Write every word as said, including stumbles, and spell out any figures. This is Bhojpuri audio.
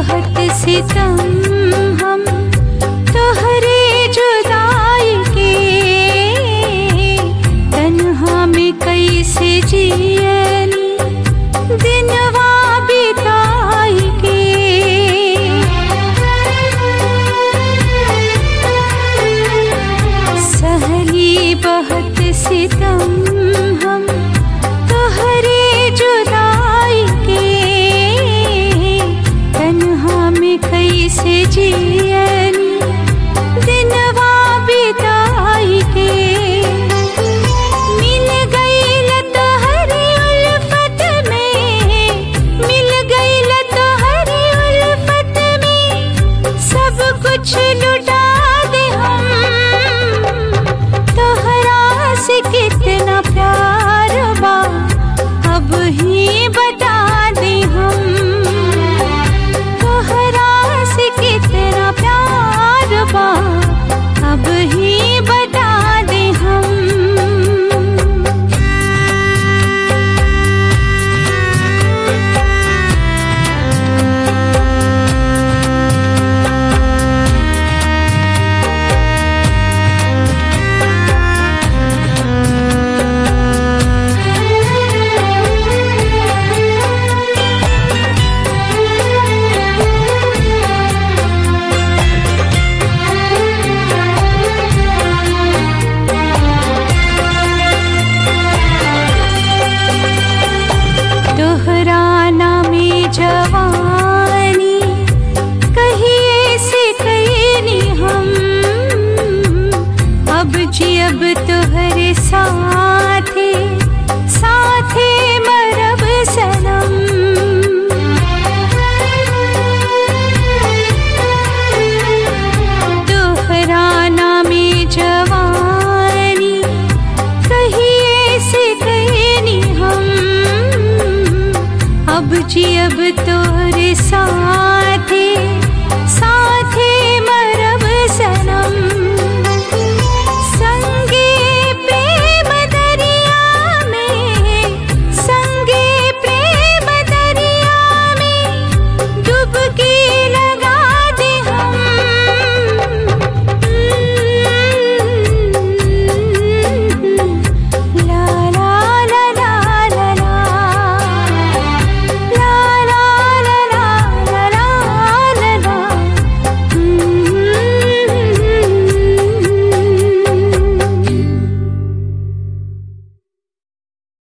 बहुत सितम हम तोहरे जुदाई के, तन्हा में कैसे जियनी दिनवा बिताई के। सहली बहुत सितम हम तोहरे जुदाई के, तन्हा में कैसे जियनी दिनवा बिताई के। मिल गई तोहरी उल्फत में, मिल गई तोहरी उल्फत में, सब कुछ लुटा दे हम। तोहरा से कितना प्यार बा अब ही बता दे हम। तोहरा से कितना प्यार बा अब ही बता दे हम। दोहराना में जवानी कहिए से कहनी हम, अब जी अब तोहरे साथे साथे मरब सनम। दोहराना में जवानी कहिए से कहनी हम, अब जी अब तोहरे साथे साथे